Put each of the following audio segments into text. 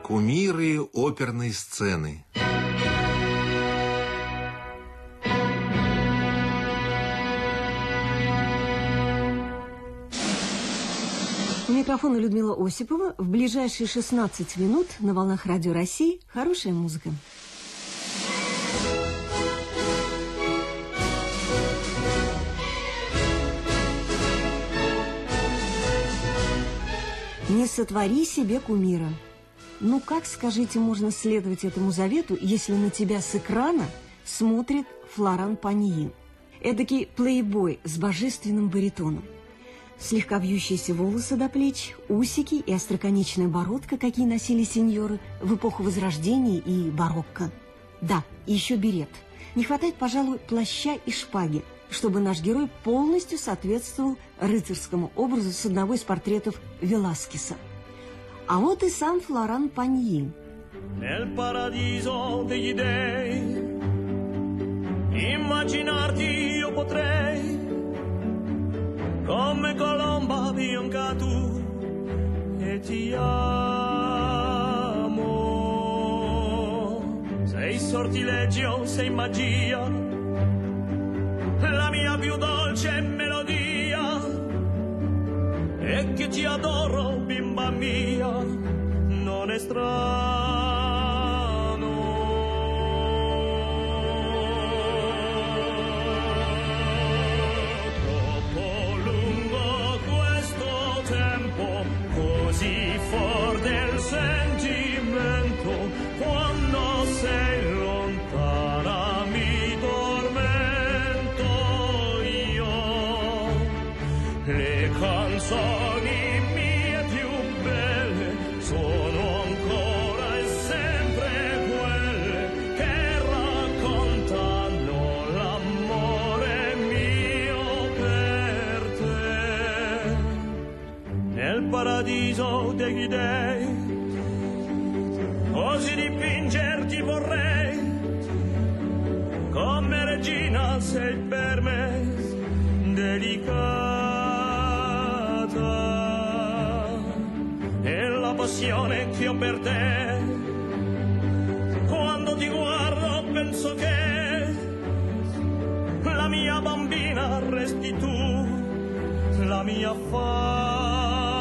Кумиры оперной сцены. У микрофона Людмила Осипова. В ближайшие 16 минут на волнах Радио России хорошая музыка. Не сотвори себе кумира. Ну как, скажите, можно следовать этому завету, если на тебя с экрана смотрит Флоран Паньи? Эдакий плейбой с божественным баритоном. Слегка вьющиеся волосы до плеч, усики и остроконечная бородка, какие носили сеньоры в эпоху Возрождения и барокко. Да, и еще берет. Не хватает, пожалуй, плаща и шпаги, чтобы наш герой полностью соответствовал рыцарскому образу с одного из портретов Веласкеса. А вот и сам Флоран Паньи. Nel paradiso degli dei, immaginarti io potrei, come colomba bianca tu, e ti amo. Sei sortileggio, sei magia, la mia più dolce melodia, e che ti adoro, bimba mia, non è strano. Troppo lungo questo tempo, così forte il sentimento, quando sei lontana mi tormento io. Le canzoni mie più belle sono ancora e sempre quelle che raccontano l'amore mio per te. Nel paradiso degli dei, così dipingerti vorrei, come regina sei per me delicata, e la passione che ho per te, quando ti guardo penso che la mia bambina resti tu, la mia fata.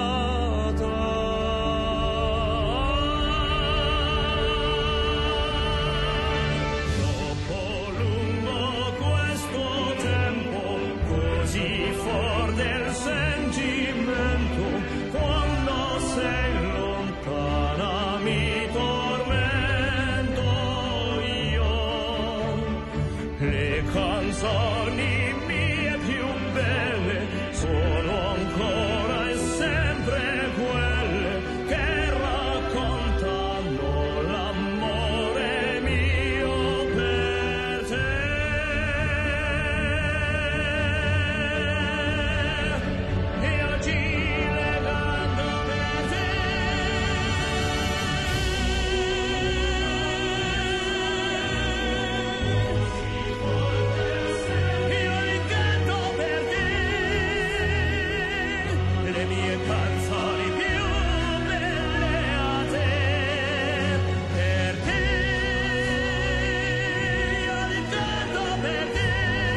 Troppo lungo questo tempo, così forte il sentimento, quando sei lontana mi tormento io. Le canzoni mie più belle sono ancora e sempre quelle che raccontano l'amore mio per te. E oggi le canto per te. Io le canto per te. Le mie canzoni più belle a te. Per te. Io le canto per te.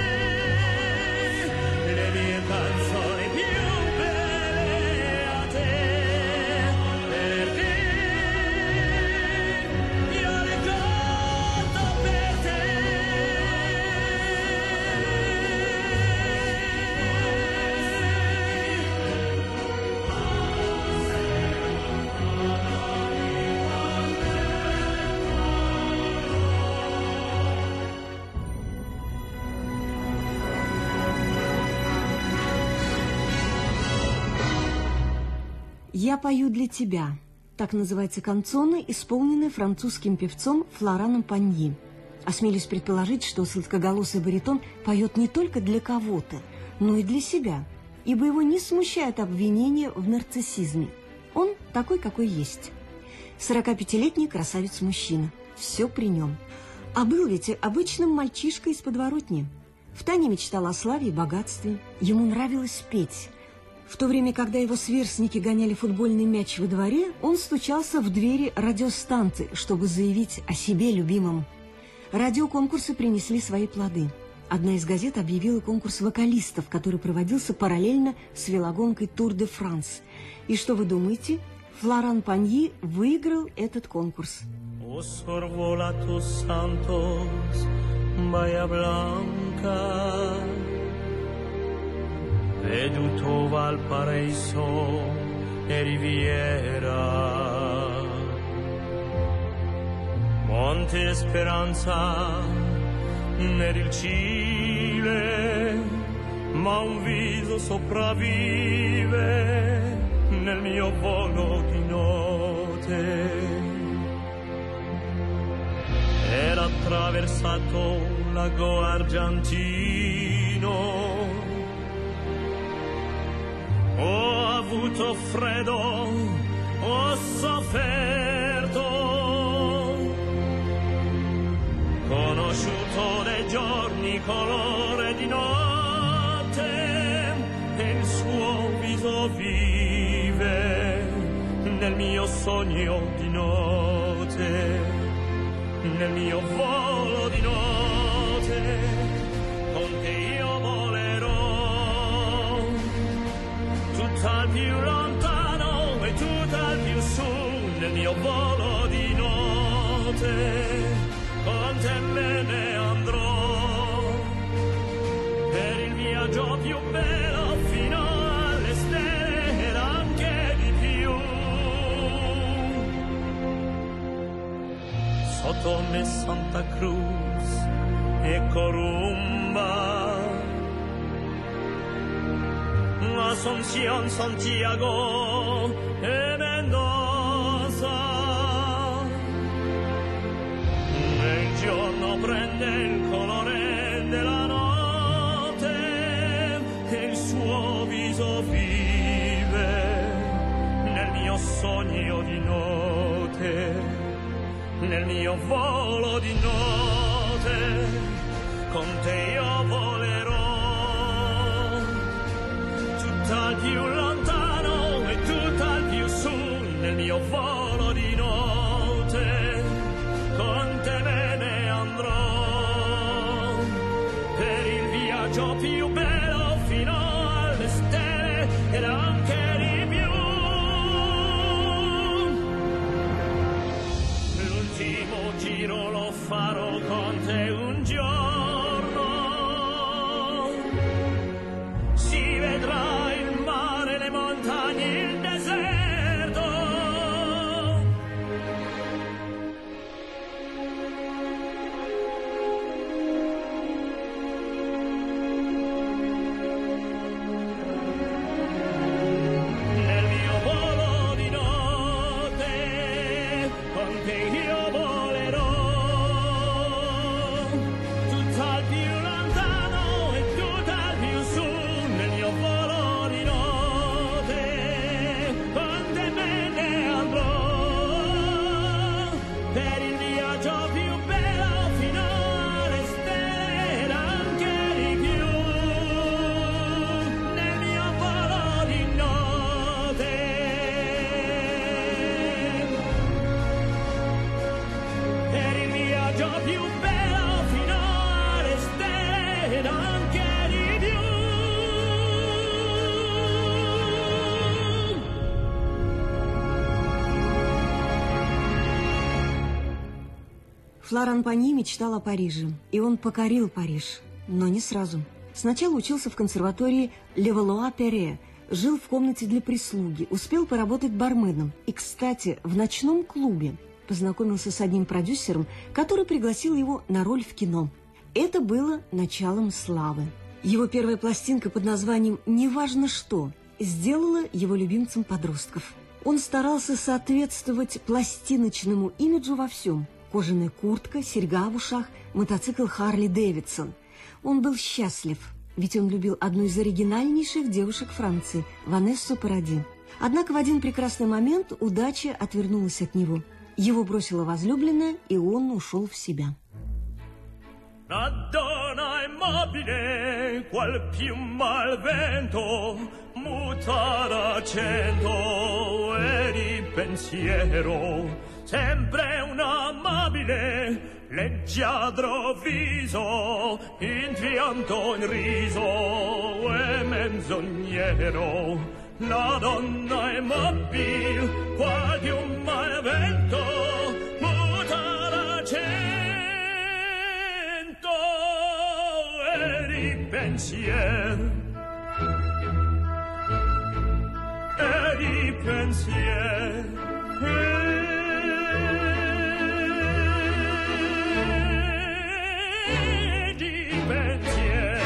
Le mie canzoni più belle a te. Per te. Io le canto per te. «Я пою для тебя». Так называется канцоне, исполненная французским певцом Флораном Паньи. Осмелюсь предположить, что сладкоголосый баритон поет не только для кого-то, но и для себя, ибо его не смущает обвинение в нарциссизме. Он такой, какой есть. 45-летний красавец-мужчина. Все при нем. А был ведь обычным мальчишкой из подворотни. Втайне мечтал о славе и богатстве. Ему нравилось петь. В то время, когда его сверстники гоняли футбольный мяч во дворе, он стучался в двери радиостанции, чтобы заявить о себе любимом. Радиоконкурсы принесли свои плоды. Одна из газет объявила конкурс вокалистов, который проводился параллельно с велогонкой Тур де Франс. И что вы думаете? Флоран Паньи выиграл этот конкурс. Veduto Valparaiso e Riviera, Monte Speranza ed il Cile, ma un viso sopravvive nel mio volo di notte. Era attraversato lago Argentino, ho avuto freddo, ho sofferto, conosciuto dei giorni colore di notte, e il suo viso vive nel mio sogno di notte, nel mio volo di notte, con te io volerò tutt'al più lontano e tutt'al più su, nel mio volo di notte, con te me ne andrò, per il viaggio più bello fino alle stelle ed anche di più. Sotto me Santa Cruz e Corumba, Asunción, Santiago e Mendoza. Il giorno prende il colore della notte e il suo viso vive nel mio sogno di notte, nel mio volo di notte, con te io volerò tutt'al più lontano e tutt'al più su, nel mio volo di notte, con te me ne andrò, per il viaggio più bello fino alle stelle ed anche di più. L'ultimo giro lo farò con te un giorno, si vedrà il deserto, nel mio volo di notte, con te io volerò tutt'al più lontano e tutt'al più su, nel mio volo di notte, per il viaggio più bello fino alle stelle ed anche di più, nel mio volo di notte, per il viaggio più bello fino alle stelle ed anche di più. Флоран Паньи мечтал о Париже, и он покорил Париж, но не сразу. Сначала учился в консерватории Левалуа-Перре, жил в комнате для прислуги, успел поработать барменом и, кстати, в ночном клубе познакомился с одним продюсером, который пригласил его на роль в кино. Это было началом славы. Его первая пластинка под названием «Неважно что» сделала его любимцем подростков. Он старался соответствовать пластиночному имиджу во всем. Кожаная куртка, серьга в ушах, мотоцикл Харли Дэвидсон. Он был счастлив, ведь он любил одну из оригинальнейших девушек Франции, Ванессу Паради. Однако в один прекрасный момент удача отвернулась от него. Его бросила возлюбленная, и он ушел в себя. Madonna amabile qual piuma al vento muta l'accento e di pensiero sempre un amabile leggiadro viso in pianto in riso e menzognero la donna è mobile qual piuma al vento muta l'accento e di pensiero e di pensiero e di pensiero.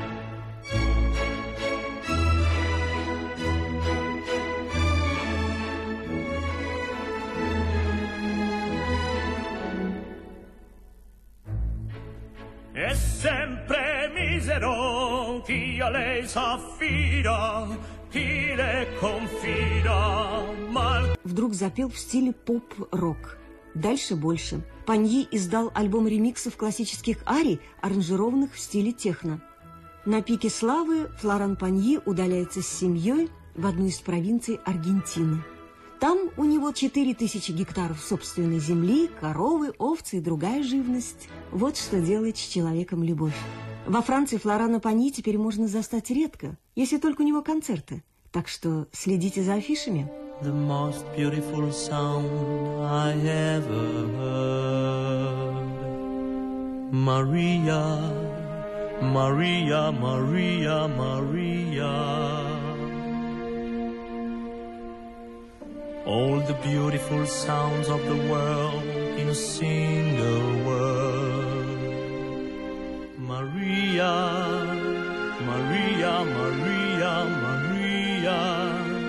È sempre misero chi a lei s'affida, chi le confida. Вдруг запел в стиле поп-рок. Дальше больше. Паньи издал альбом ремиксов классических арий, аранжированных в стиле техно. На пике славы Флоран Паньи удаляется с семьей в одну из провинций Аргентины. Там у него 4000 гектаров собственной земли, коровы, овцы и другая живность. Вот что делает с человеком любовь. Во Франции Флорана Паньи теперь можно застать редко, если только у него концерты. Так что следите за афишами. The most beautiful sound I ever heard. Maria, Maria, Maria, Maria. All the beautiful sounds of the world in a single word. Maria, Maria, Maria, Maria.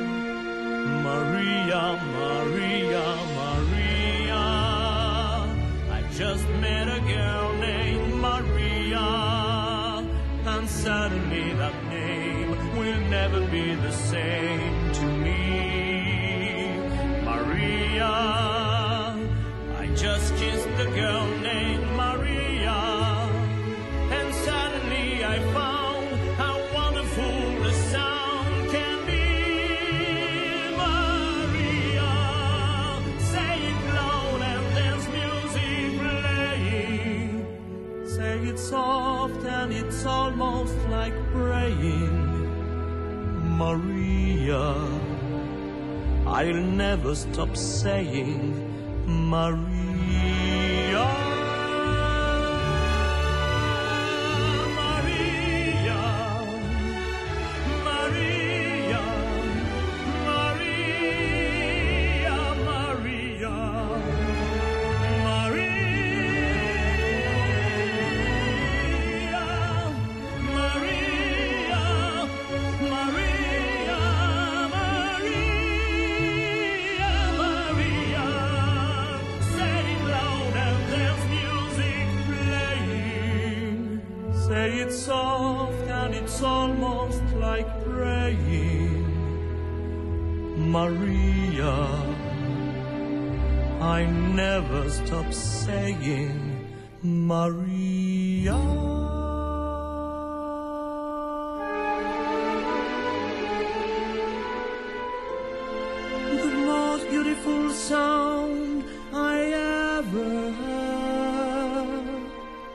Maria, Maria, Maria. I just met a girl named Maria, and suddenly that name will never be the same to me. Maria, I just kissed a girl named Maria, and suddenly I found how wonderful the sound can be. It's soft and it's almost like praying. Maria, I'll never stop saying Maria. It's soft and it's almost like praying. Maria, I never stop saying Maria. The most beautiful sound I ever heard.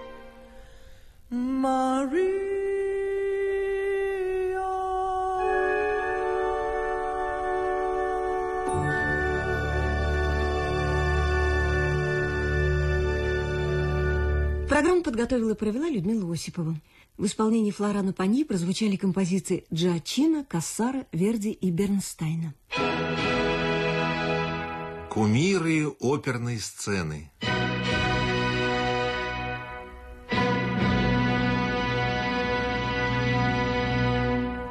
Maria. Программу подготовила и провела Людмила Осипова. В исполнении Флорана Паньи прозвучали композиции Джиаччино, Кассара, Верди и Бернстайна. Кумиры оперной сцены.